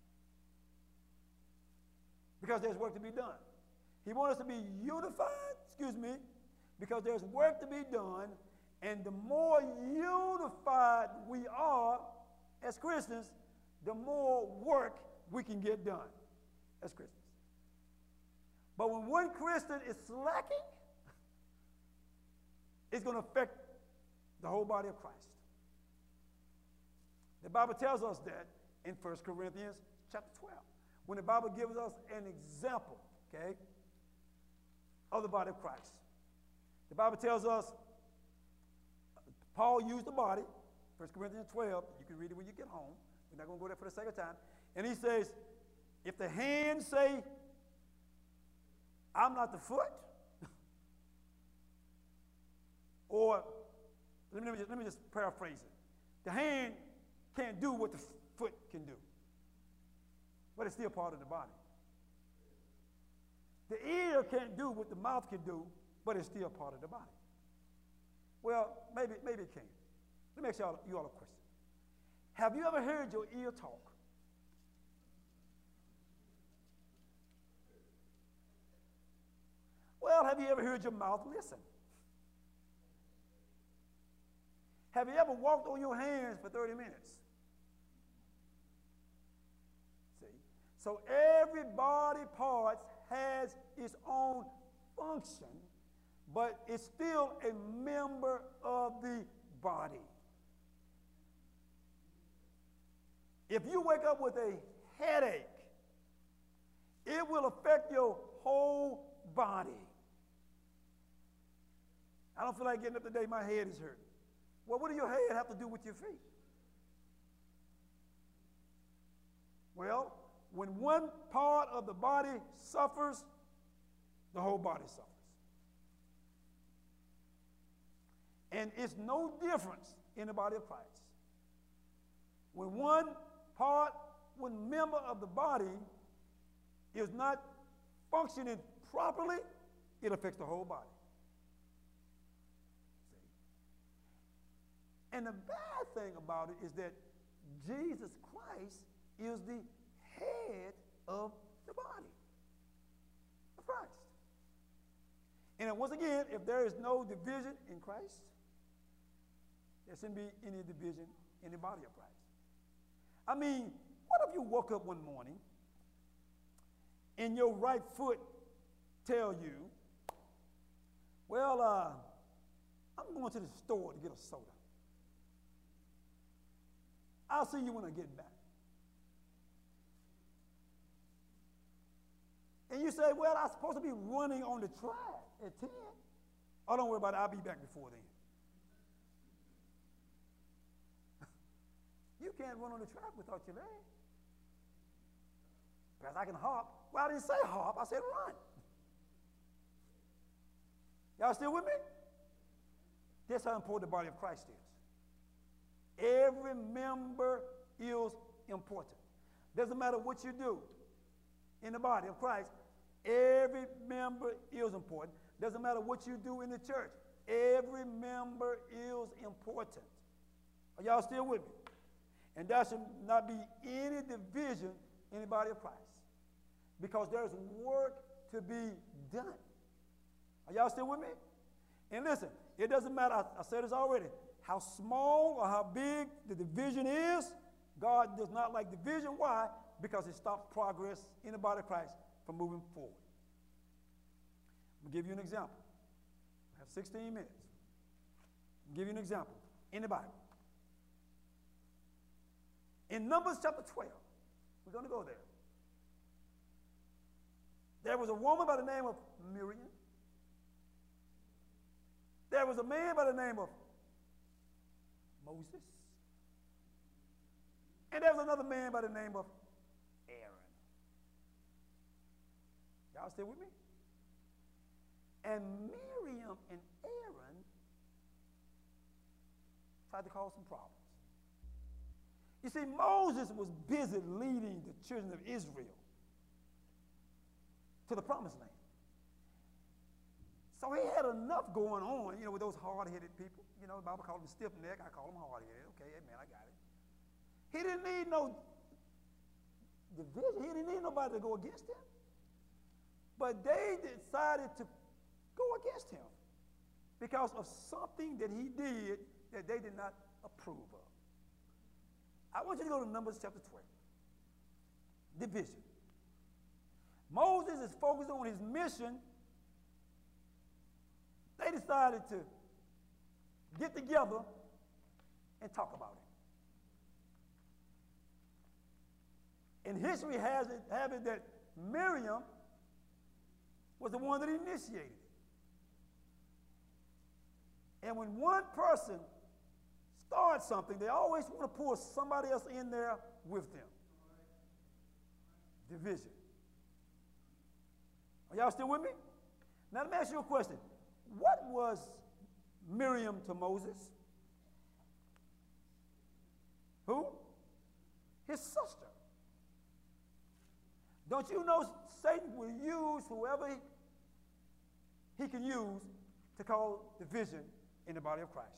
Because there's work to be done. He wants us to be unified, excuse me, because there's work to be done, and the more unified we are as Christians, the more work we can get done as Christians. But when one Christian is slacking, it's going to affect the whole body of Christ. The Bible tells us that in First Corinthians chapter twelve, when the Bible gives us an example, okay, of the body of Christ. The Bible tells us, Paul used the body, First Corinthians twelve, you can read it when you get home. We're not going to go there for the second time. And he says, if the hands say, I'm not the foot, or let me, just, let me just paraphrase it. The hand can't do what the foot can do, but it's still part of the body. The ear can't do what the mouth can do, but it's still part of the body. Well, maybe, maybe it can. Let me ask you all, you all a question. Have you ever heard your ear talk? Well, have you ever heard your mouth listen? Have you ever walked on your hands for thirty minutes? See? So every body part has its own function, but it's still a member of the body. If you wake up with a headache, it will affect your whole body. I don't feel like getting up today, my head is hurting. Well, what does your head have to do with your feet? Well, when one part of the body suffers, the whole body suffers. And it's no difference in the body of Christ. When one part, one member of the body is not functioning properly, it affects the whole body. See? And the bad thing about it is that Jesus Christ is the head of the body of Christ. And once again, if there is no division in Christ, there shouldn't be any division in the body of Christ. I mean, what if you woke up one morning and your right foot tell you, well, uh, I'm going to the store to get a soda. I'll see you when I get back. And you say, well, I'm supposed to be running on the track at ten. Oh, don't worry about it. I'll be back before then. You can't run on the track without your leg. Because I can hop. Well, I didn't say hop. I said run. Y'all still with me? That's how important the body of Christ is. Every member is important. Doesn't matter what you do in the body of Christ, every member is important. Doesn't matter what you do in the church, every member is important. Are y'all still with me? And there should not be any division in the body of Christ, because there's work to be done. Are y'all still with me? And listen, it doesn't matter, I, I said this already, how small or how big the division is, God does not like division. Why? Because it stops progress in the body of Christ from moving forward. I'm going to give you an example. I have sixteen minutes. I'll give you an example in the Bible. In Numbers chapter twelve, we're going to go there. There was a woman by the name of Miriam. There was a man by the name of Moses. And there was another man by the name of Aaron. Y'all still with me? And Miriam and Aaron tried to cause some problems. You see, Moses was busy leading the children of Israel to the promised land. So he had enough going on, you know, with those hard-headed people. You know, the Bible called them stiff-necked. I call them hard-headed. Okay, amen, I got it. He didn't need no division. He didn't need nobody to go against him. But they decided to go against him because of something that he did that they did not approve of. I want you to go to Numbers chapter twelve. Division. Moses is focused on his mission. They decided to get together and talk about it. And history has it, have it that Miriam was the one that initiated it. And when one person starts something, they always want to pull somebody else in there with them. Division. Are y'all still with me? Now let me ask you a question. What was Miriam to Moses? Who? His sister. Don't you know Satan will use whoever he, he can use to cause division in the body of Christ?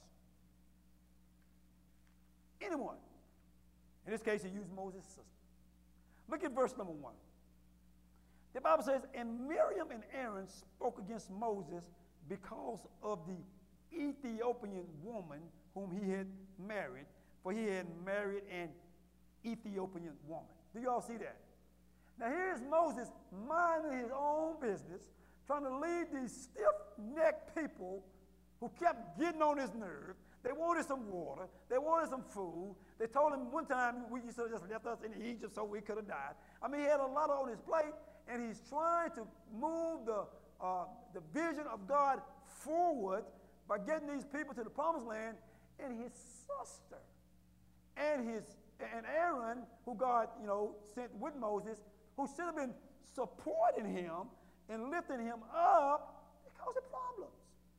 Anyone. In this case, he used Moses' sister. Look at verse number one. The Bible says, and Miriam and Aaron spoke against Moses because of the Ethiopian woman whom he had married, for he had married an Ethiopian woman. Do you all see that? Now here's Moses minding his own business, trying to lead these stiff-necked people who kept getting on his nerve. They wanted some water. They wanted some food. They told him one time, we used to just left us in Egypt so we could have died. I mean, he had a lot on his plate, and he's trying to move the, uh, the vision of God forward by getting these people to the promised land. And his sister and his and Aaron, who God, you know, sent with Moses, who should have been supporting him and lifting him up, they caused problems.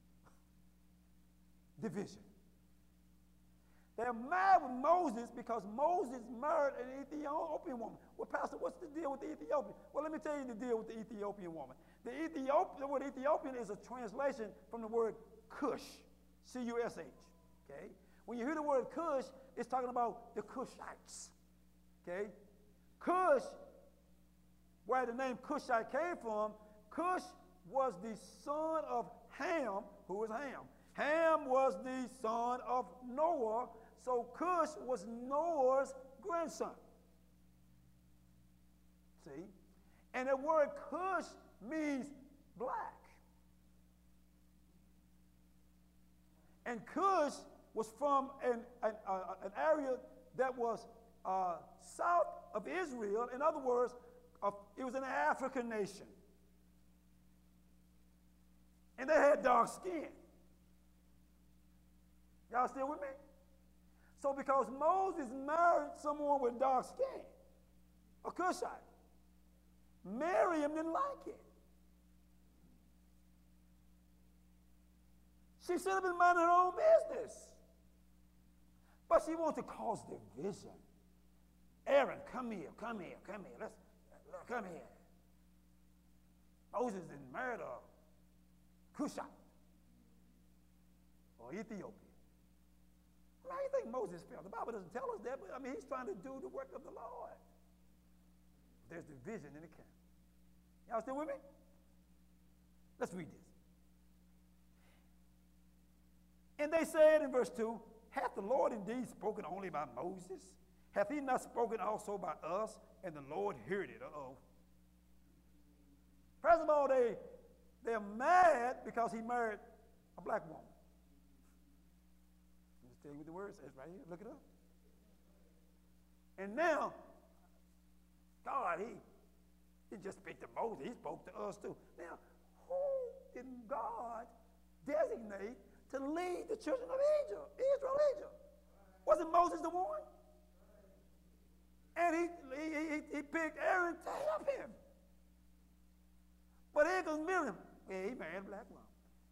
Division. They're mad with Moses because Moses married an Ethiopian woman. Well, Pastor, what's the deal with the Ethiopian? Well, let me tell you the deal with the Ethiopian woman. The, Ethiop- the word Ethiopian is a translation from the word Cush, C U S H, okay? When you hear the word Cush, it's talking about the Cushites, okay? Cush, where the name Cushite came from, Cush was the son of Ham. Who was Ham? Ham was the son of Noah, so Cush was Noah's grandson. See? And the word Cush means black. And Cush was from an, an, uh, an area that was uh, south of Israel. In other words, uh, it was an African nation. And they had dark skin. Y'all still with me? So because Moses married someone with dark skin, a Cushite, Miriam didn't like it. She should have been minding her own business. But she wanted to cause division. Aaron, come here, come here, come here. Let's, let's come here. Moses didn't marry a Cushite or Ethiopian. How do you think Moses felt? The Bible doesn't tell us that, but I mean, he's trying to do the work of the Lord. There's division in the camp. Y'all still with me? Let's read this. And they said in verse two, hath the Lord indeed spoken only by Moses? Hath he not spoken also by us? And the Lord heard it. Uh-oh. First of all, they, they're mad because he married a black woman. Let me tell you what the word says right here. Look it up. And now, God, he didn't just speak to Moses. He spoke to us too. Now, who did God designate to lead the children of Egypt? Israel, Egypt. Wasn't Moses the one? And he, he, he, he picked Aaron to help him. But here goes Miriam. Yeah, he married a black woman.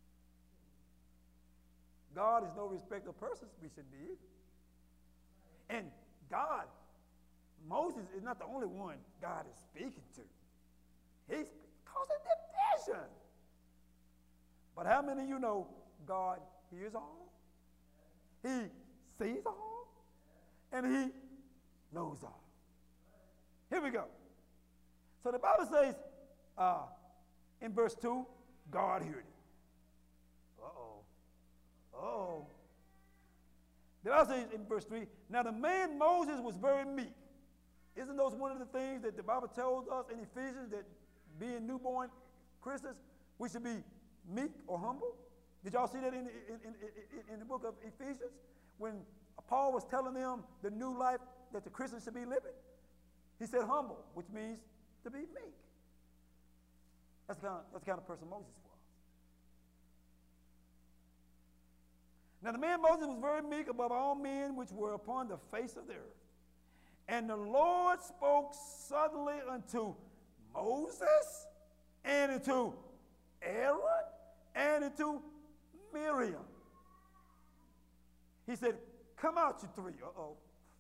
God is no respecter of persons. We should be either. And God, Moses is not the only one God is speaking to. He's causing division. But how many of you know God hears all? He sees all? And he knows all. Here we go. So the Bible says uh, in verse two, God heard it. Uh-oh. Uh-oh. The Bible says in verse three, now the man Moses was very meek. Isn't those one of the things that the Bible tells us in Ephesians, that being newborn Christians, we should be meek or humble? Did y'all see that in, in, in, in, in the book of Ephesians? When Paul was telling them the new life that the Christians should be living, he said humble, which means to be meek. That's the kind of, that's the kind of person Moses was. Now the man Moses was very meek above all men which were upon the face of the earth. And the Lord spoke suddenly unto Moses and unto Aaron and unto Miriam. He said, come out, you three. Uh-oh.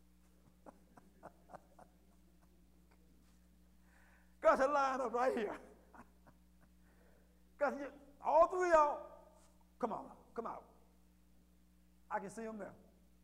God said, line up right here. God said, all three of y'all, come on, come out. I can see them there.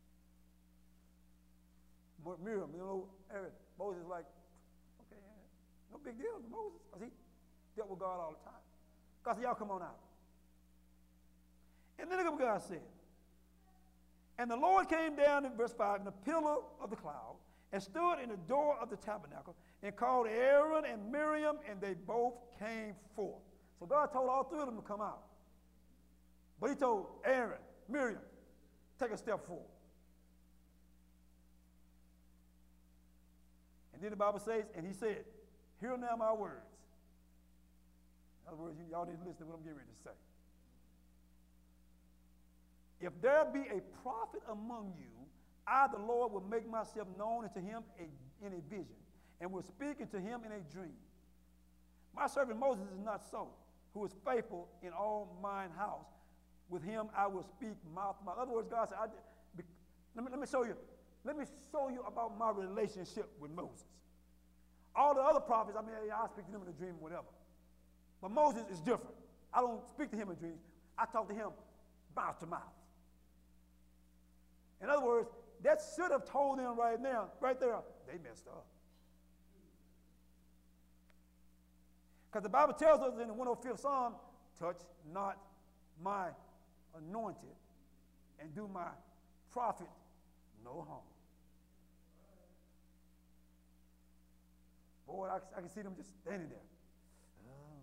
Miriam, you know, Aaron, Moses like, okay, no big deal to Moses, because he dealt with God all the time. God said, y'all come on out. And then look at what God said. And the Lord came down in verse five in a pillar of the cloud and stood in the door of the tabernacle and called Aaron and Miriam, and they both came forth. So God told all three of them to come out. But he told Aaron, Miriam, take a step forward. And then the Bible says, and he said, hear now my words. In other words, y'all need to listen to what I'm getting ready to say. If there be a prophet among you, I, the Lord, will make myself known unto him a, in a vision, and will speak unto him in a dream. My servant Moses is not so, who is faithful in all mine house. With him I will speak mouth to mouth. In other words, God said, I, be, let, me, let me show you. Let me show you about my relationship with Moses. All the other prophets, I mean, I speak to them in a dream or whatever. But Moses is different. I don't speak to him in dreams. I talk to him mouth to mouth. In other words, that should have told them right now, right there, they messed up. Because the Bible tells us in the one oh fifth Psalm, touch not my anointed and do my prophet no harm. Boy, I, I can see them just standing there. Um,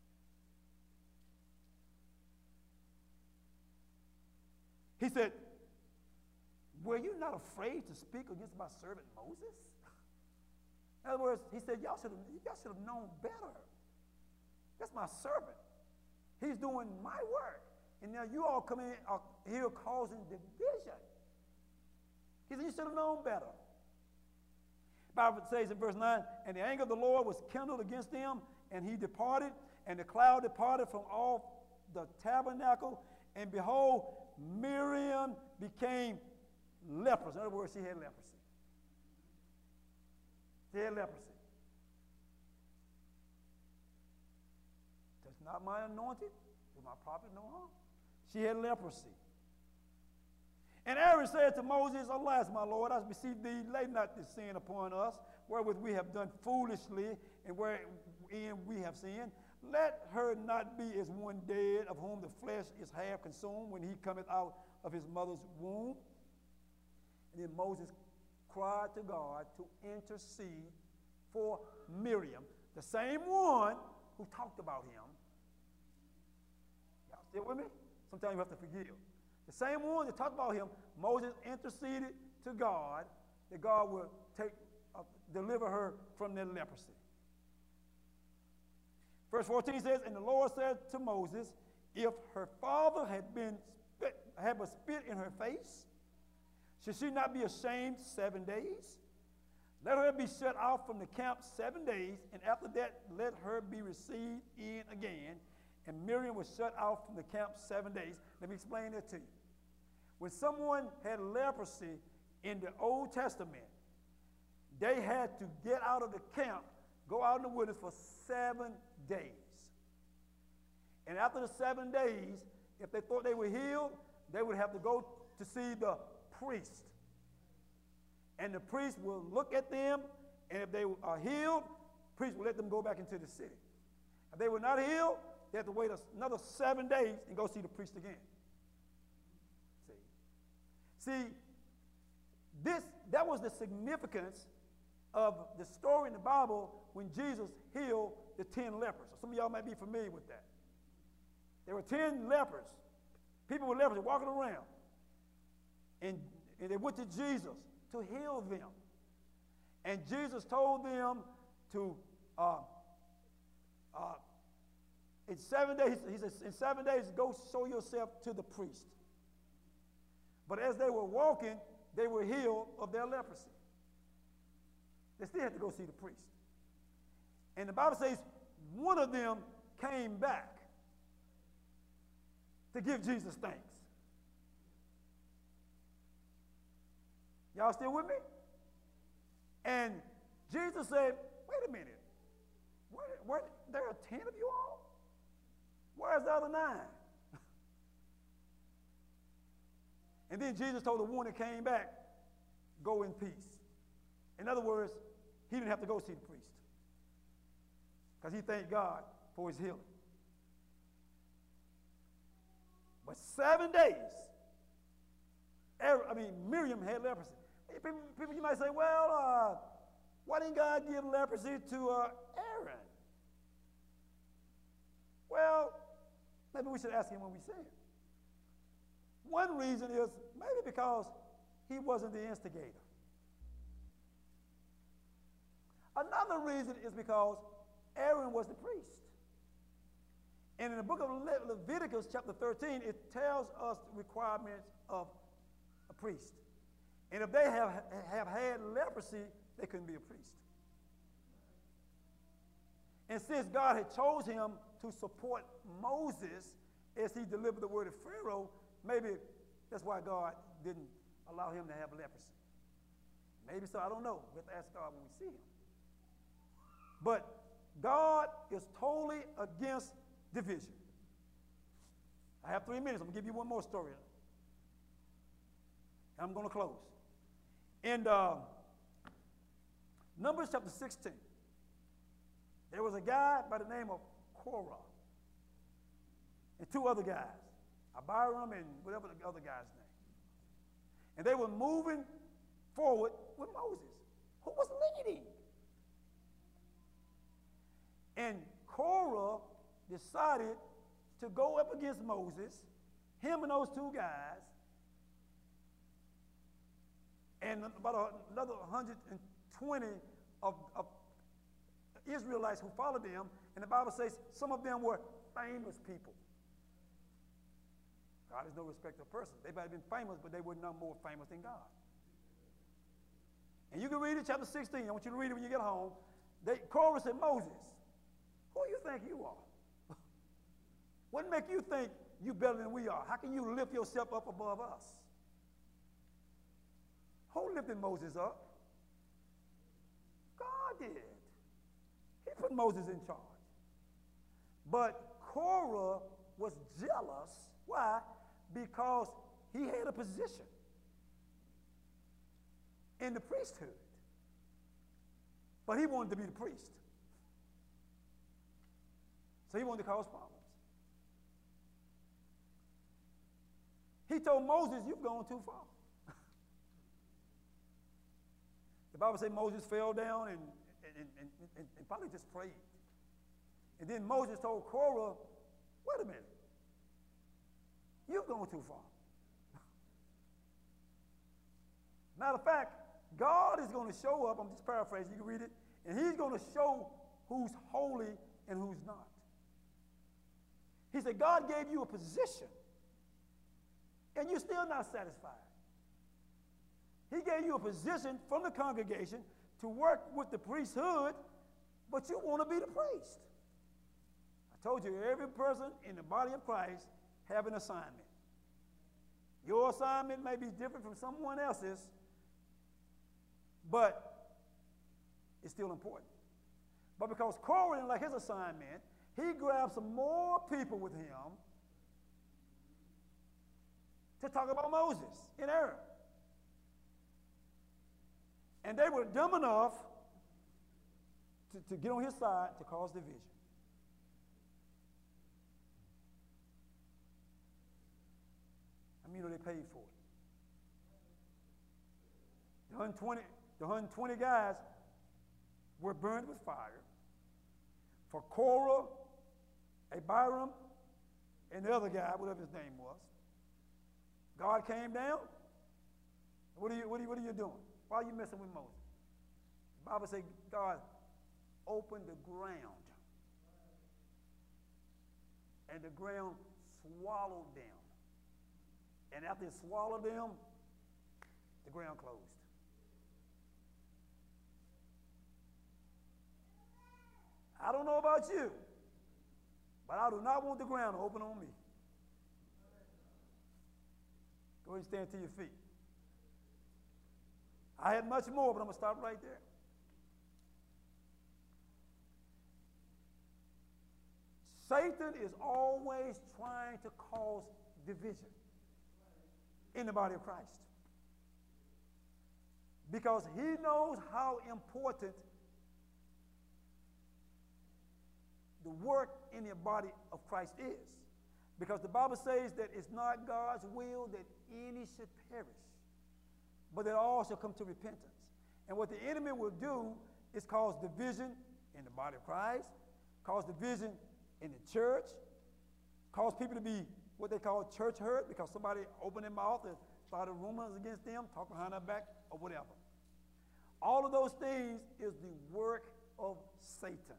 he said, were you not afraid to speak against my servant Moses? In other words, he said, y'all should have y'all should have known better. That's my servant. He's doing my work. And now you all come in are here causing division. He said, you should have known better. The Bible says in verse nine, and the anger of the Lord was kindled against them, and he departed, and the cloud departed from off the tabernacle, and behold, Miriam became leprous. In other words, she had leprosy. She had leprosy. Touch not my anointed, do my prophet no harm. She had leprosy. And Aaron said to Moses, alas, my Lord, I beseech thee, lay not this sin upon us, wherewith we have done foolishly, and wherein we have sinned. Let her not be as one dead, of whom the flesh is half consumed, when he cometh out of his mother's womb. And then Moses cried to God to intercede for Miriam, the same one who talked about him. Y'all still with me? Sometimes you have to forgive. The same one that talked about him, Moses interceded to God that God would take, uh, deliver her from their leprosy. Verse fourteen says, and the Lord said to Moses, if her father had been spit, had but spit in her face, should she not be ashamed seven days? Let her be shut off from the camp seven days, and after that let her be received in again. And Miriam was shut off from the camp seven days. Let me explain that to you. When someone had leprosy in the Old Testament, they had to get out of the camp, go out in the wilderness for seven days. And after the seven days, if they thought they were healed, they would have to go to see the priest. And the priest will look at them, and if they are healed, the priest will let them go back into the city. If they were not healed, they have to wait another seven days and go see the priest again. See, see, this that was the significance of the story in the Bible when Jesus healed the ten lepers. Some of y'all might be familiar with that. There were ten lepers, people with leprosy walking around, and, and they went to Jesus to heal them. And Jesus told them to, uh, uh, in seven days, he says, in seven days, go show yourself to the priest. But as they were walking, they were healed of their leprosy. They still had to go see the priest. And the Bible says one of them came back to give Jesus thanks. Y'all still with me? And Jesus said, wait a minute. Where, where, there are ten of you all? Where's the other nine? And then Jesus told the one that came back, go in peace. In other words, he didn't have to go see the priest because he thanked God for his healing. But seven days, I mean, Miriam had leprosy. People, people you might say, well, uh, why didn't God give leprosy to uh, Aaron? Well, maybe we should ask him when we see him. One reason is maybe because he wasn't the instigator. Another reason is because Aaron was the priest. And in the book of Le- Leviticus, chapter thirteen, it tells us the requirements of a priest. And if they have, have had leprosy, they couldn't be a priest. And since God had chose him to support Moses as he delivered the word to Pharaoh, maybe that's why God didn't allow him to have leprosy. Maybe so, I don't know. We have to ask God when we see him. But God is totally against division. I have three minutes. I'm going to give you one more story. And I'm going to close. In uh, Numbers chapter sixteen, there was a guy by the name of Korah and two other guys, Abiram and whatever the other guy's name. And they were moving forward with Moses, who was leading. And Korah decided to go up against Moses, him and those two guys, and about another one hundred twenty of, of Israelites who followed them. And the Bible says some of them were famous people. God is no respecter of persons. They might have been famous, but they were no more famous than God. And you can read it, chapter sixteen. I want you to read it when you get home. They, Korah said, Moses, who do you think you are? What make you think you better than we are? How can you lift yourself up above us? Who lifted Moses up? God did. He put Moses in charge. But Korah was jealous. Why? Because he had a position in the priesthood. But he wanted to be the priest. So he wanted to cause problems. He told Moses, you've gone too far. The Bible says Moses fell down and, and, and, and, and probably just prayed. And then Moses told Korah, wait a minute. You've gone too far. Matter of fact, God is going to show up. I'm just paraphrasing. You can read it. And he's going to show who's holy and who's not. He said, God gave you a position, and you're still not satisfied. He gave you a position from the congregation to work with the priesthood, but you want to be the priest. I told you, every person in the body of Christ have an assignment. Your assignment may be different from someone else's, but it's still important. But because Korah didn't like his assignment, he grabbed some more people with him to talk about Moses and Aaron. And they were dumb enough to, to get on his side to cause division. I mean, you know they paid for it. The one hundred twenty, the one hundred twenty guys were burned with fire. For Korah, Abiram, and the other guy, whatever his name was, God came down. What are you, what are you, what are you doing? Why are you messing with Moses? The Bible says God opened the ground, and the ground swallowed them. And after it swallowed them, the ground closed. I don't know about you, but I do not want the ground to open on me. Go ahead and stand to your feet. I had much more, but I'm going to stop right there. Satan is always trying to cause division in the body of Christ, because he knows how important the work in the body of Christ is. Because the Bible says that it's not God's will that any should perish, but that all shall come to repentance. And what the enemy will do is cause division in the body of Christ, cause division in the church, cause people to be what they call church hurt because somebody opened their mouth and started rumors against them, talk behind their back, or whatever. All of those things is the work of Satan.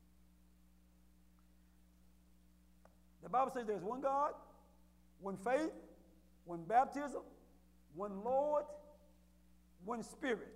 The Bible says there's one God, one faith, one baptism, one Lord, one Spirit.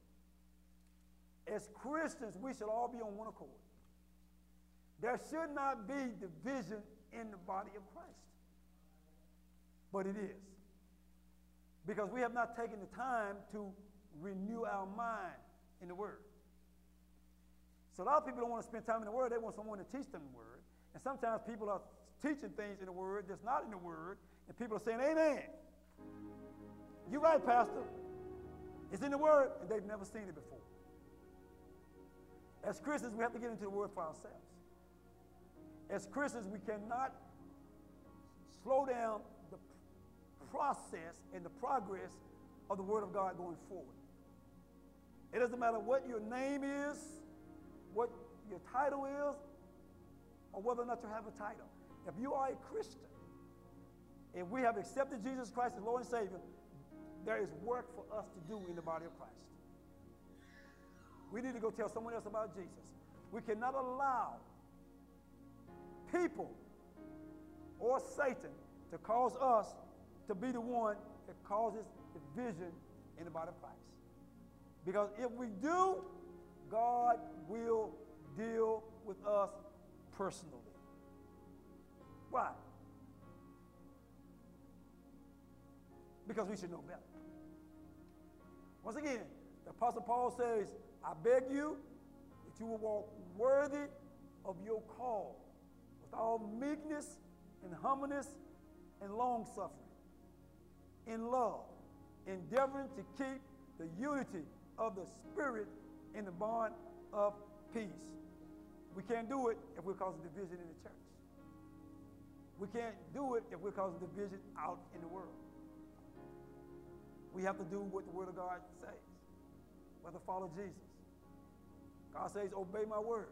As Christians, we should all be on one accord. There should not be division in the body of Christ. But it is. Because we have not taken the time to renew our mind in the Word. So a lot of people don't want to spend time in the Word. They want someone to teach them the Word. And sometimes people are teaching things in the Word that's not in the Word, and people are saying, amen. You're right, Pastor. It's in the Word, and they've never seen it before. As Christians, we have to get into the Word for ourselves. As Christians, we cannot slow down the process and the progress of the Word of God going forward. It doesn't matter what your name is, what your title is, or whether or not you have a title. If you are a Christian, if we have accepted Jesus Christ as Lord and Savior, there is work for us to do in the body of Christ. We need to go tell someone else about Jesus. We cannot allow people or Satan to cause us to be the one that causes division in the body of Christ. Because if we do, God will deal with us personally. Why? Because we should know better. Once again, the Apostle Paul says, I beg you that you will walk worthy of your call with all meekness and humbleness and long-suffering, in love, endeavoring to keep the unity of the Spirit in the bond of peace. We can't do it if we're causing division in the church. We can't do it if we're causing division out in the world. We have to do what the Word of God says. We have to follow Jesus. God says, obey my word.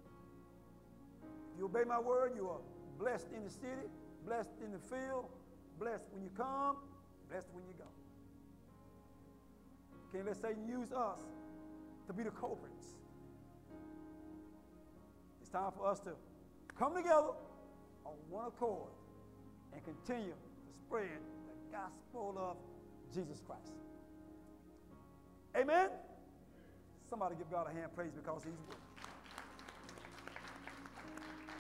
If you obey my word, you are blessed in the city, blessed in the field, blessed when you come, blessed when you go. Can't let Satan use us to be the culprits. It's time for us to come together on one accord and continue to spread the gospel of Jesus Christ. Amen? Somebody give God a hand praise because he's worthy.